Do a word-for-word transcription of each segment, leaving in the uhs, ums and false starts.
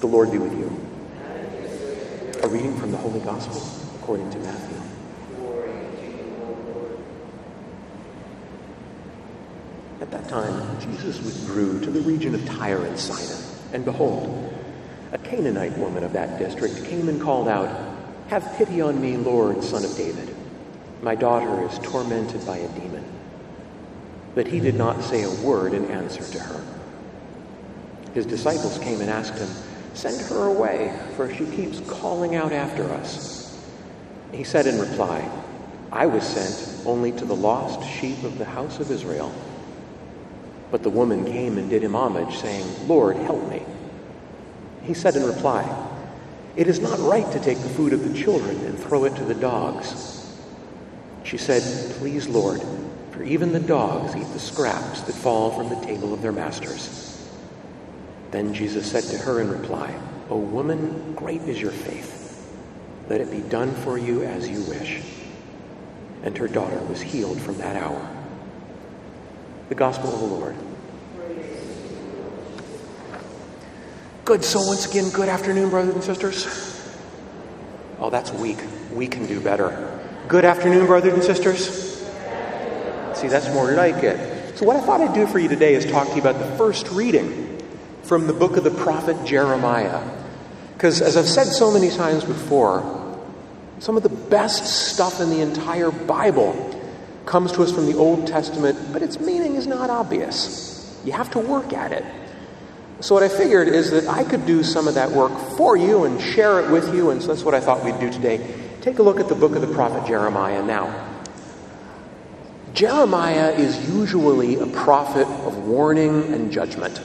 The Lord be with you. A reading from the Holy Gospel according to Matthew. At that time, Jesus withdrew to the region of Tyre and Sidon, and behold, a Canaanite woman of that district came and called out, "Have pity on me, Lord, Son of David. My daughter is tormented by a demon." But he did not say a word in answer to her. His disciples came and asked him, "Send her away, for she keeps calling out after us." He said in reply, "I was sent only to the lost sheep of the house of Israel." But the woman came and did him homage, saying, "Lord, help me." He said in reply, "It is not right to take the food of the children and throw it to the dogs." She said, "Please, Lord, for even the dogs eat the scraps that fall from the table of their masters." Then Jesus said to her in reply, "O woman, great is your faith. Let it be done for you as you wish." And her daughter was healed from that hour. The Gospel of the Lord. Good. So once again, good afternoon, brothers and sisters. Oh, that's weak. We can do better. Good afternoon, brothers and sisters. See, that's more like it. So what I thought I'd do for you today is talk to you about the first reading from the book of the prophet Jeremiah. Because as I've said so many times before, some of the best stuff in the entire Bible comes to us from the Old Testament, but its meaning is not obvious. You have to work at it. So what I figured is that I could do some of that work for you and share it with you, and so that's what I thought we'd do today. Take a look at the book of the prophet Jeremiah now. Jeremiah is usually a prophet of warning and judgment.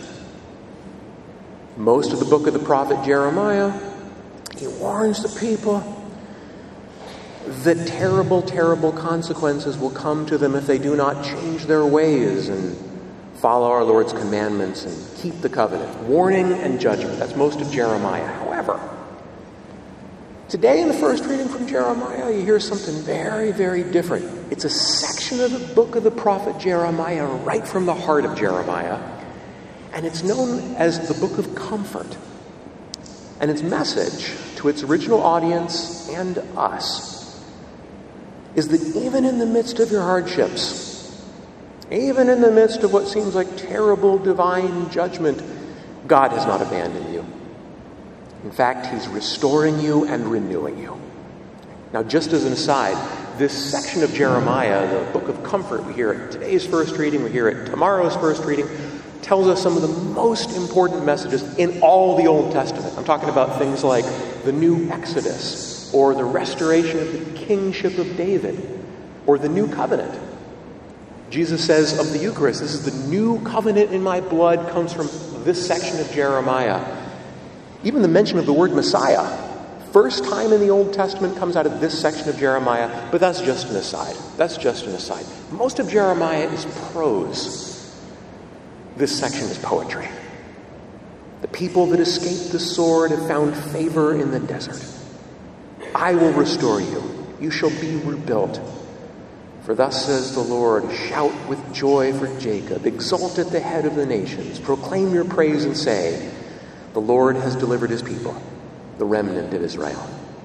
Most of the book of the prophet Jeremiah, he warns the people that terrible, terrible consequences will come to them if they do not change their ways and follow our Lord's commandments and keep the covenant. Warning and judgment. That's most of Jeremiah. However, today in the first reading from Jeremiah, you hear something very, very different. It's a section of the book of the prophet Jeremiah right from the heart of Jeremiah. And it's known as the Book of Comfort. And its message to its original audience and us is that even in the midst of your hardships, even in the midst of what seems like terrible divine judgment, God has not abandoned you. In fact, He's restoring you and renewing you. Now, just as an aside, this section of Jeremiah, the Book of Comfort, we hear at today's first reading, we hear it tomorrow's first reading, tells us some of the most important messages in all the Old Testament. I'm talking about things like the new Exodus, or the restoration of the kingship of David, or the new covenant. Jesus says of the Eucharist, this is the new covenant in my blood, comes from this section of Jeremiah. Even the mention of the word Messiah, first time in the Old Testament, comes out of this section of Jeremiah, but that's just an aside. That's just an aside. Most of Jeremiah is prose. This section is poetry. The people that escaped the sword have found favor in the desert. I will restore you. You shall be rebuilt. For thus says the Lord, shout with joy for Jacob. Exult at the head of the nations. Proclaim your praise and say, the Lord has delivered his people, the remnant of Israel.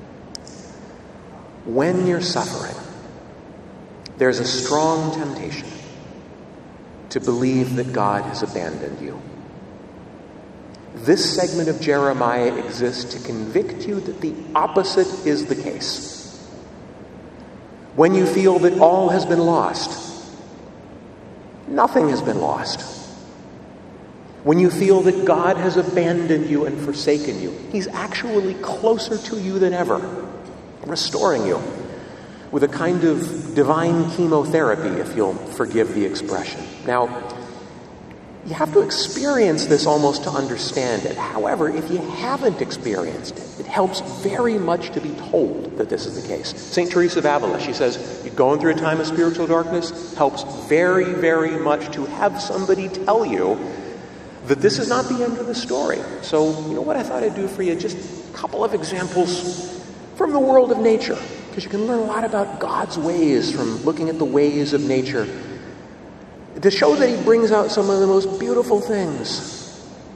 When you're suffering, there's a strong temptation to believe that God has abandoned you. This segment of Jeremiah exists to convict you that the opposite is the case. When you feel that all has been lost, nothing has been lost. When you feel that God has abandoned you and forsaken you, He's actually closer to you than ever, restoring you with a kind of divine chemotherapy, if you'll forgive the expression. Now, you have to experience this almost to understand it. However, if you haven't experienced it, it helps very much to be told that this is the case. Saint Teresa of Avila, she says, you're going through a time of spiritual darkness, helps very, very much to have somebody tell you that this is not the end of the story. So, you know what I thought I'd do for you? Just a couple of examples from the world of nature, because you can learn a lot about God's ways from looking at the ways of nature, to show that He brings out some of the most beautiful things.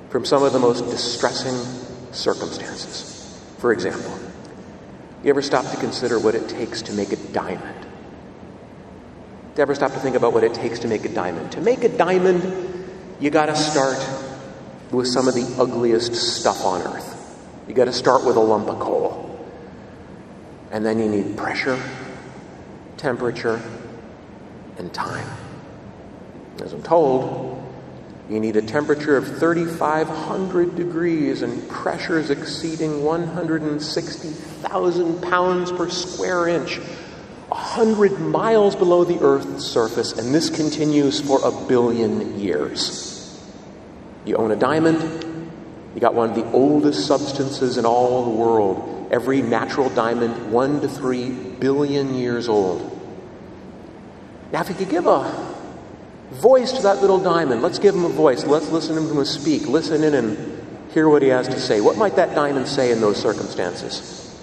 from some of the most distressing circumstances. For example, you ever stop to consider what it takes to make a diamond? You ever stop to think about what it takes to make a diamond? To make a diamond, you got to start with some of the ugliest stuff on earth. You got to start with a lump of coal. And then you need pressure, temperature, and time. As I'm told, you need a temperature of thirty-five hundred degrees and pressures exceeding one hundred sixty thousand pounds per square inch, one hundred miles below the Earth's surface, and this continues for a billion years. You own a diamond, you got one of the oldest substances in all the world. Every natural diamond, one to three billion years old. Now, if you could give a voice to that little diamond, let's give him a voice. Let's listen to him speak. Listen in and hear what he has to say. What might that diamond say in those circumstances?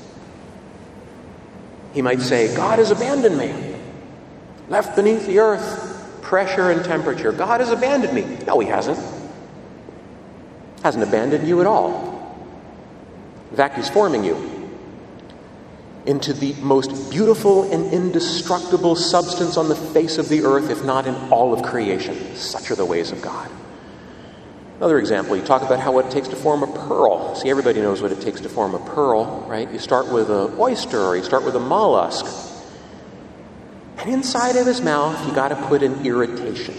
He might say, God has abandoned me. Left beneath the earth, pressure and temperature. God has abandoned me. No, he hasn't. Hasn't abandoned you at all. In fact, he's forming you into the most beautiful and indestructible substance on the face of the earth, if not in all of creation. Such are the ways of God. Another example, you talk about how what it takes to form a pearl. See, everybody knows what it takes to form a pearl, right? You start with an oyster, or you start with a mollusk. And inside of his mouth, you got to put an irritation.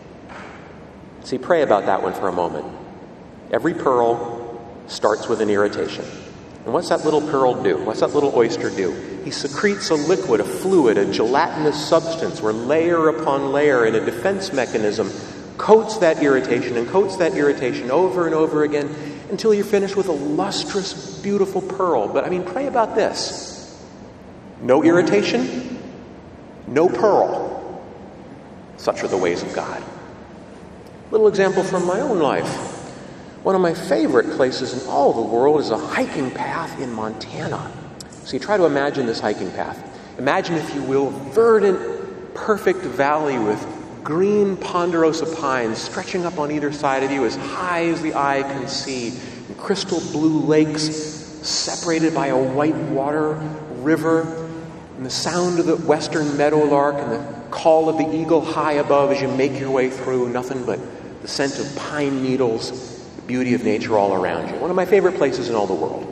See, pray about that one for a moment. Every pearl starts with an irritation. And what's that little pearl do? What's that little oyster do? He secretes a liquid, a fluid, a gelatinous substance where layer upon layer in a defense mechanism coats that irritation and coats that irritation over and over again until you're finished with a lustrous, beautiful pearl. But I mean, pray about this. No irritation, no pearl. Such are the ways of God. Little example from my own life. One of my favorite places in all the world is a hiking path in Montana. So you try to imagine this hiking path. Imagine, if you will, verdant, perfect valley with green ponderosa pines stretching up on either side of you as high as the eye can see, and crystal blue lakes separated by a white water river, and the sound of the western meadowlark and the call of the eagle high above as you make your way through. Nothing but the scent of pine needles, beauty of nature all around you. One of my favorite places in all the world.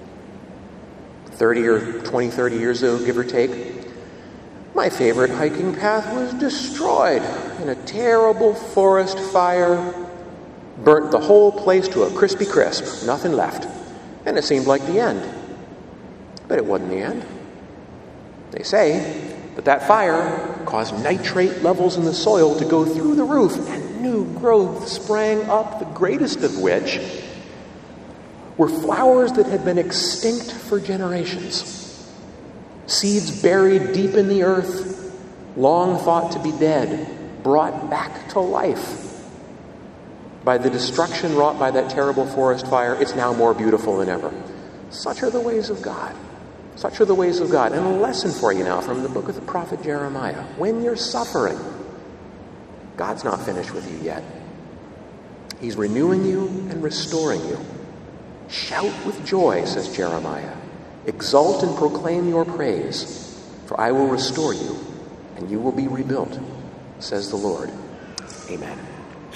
thirty or twenty, thirty years ago, give or take, my favorite hiking path was destroyed in a terrible forest fire. Burnt the whole place to a crispy crisp. Nothing left. And it seemed like the end. But it wasn't the end. They say that that fire caused nitrate levels in the soil to go through the roof, and new growth sprang up, the greatest of which were flowers that had been extinct for generations. Seeds buried deep in the earth, long thought to be dead, brought back to life. By the destruction wrought by that terrible forest fire, it's now more beautiful than ever. Such are the ways of God. Such are the ways of God. And a lesson for you now from the book of the prophet Jeremiah. When you're suffering, God's not finished with you yet. He's renewing you and restoring you. Shout with joy, says Jeremiah. Exult and proclaim your praise, for I will restore you, and you will be rebuilt, says the Lord. Amen.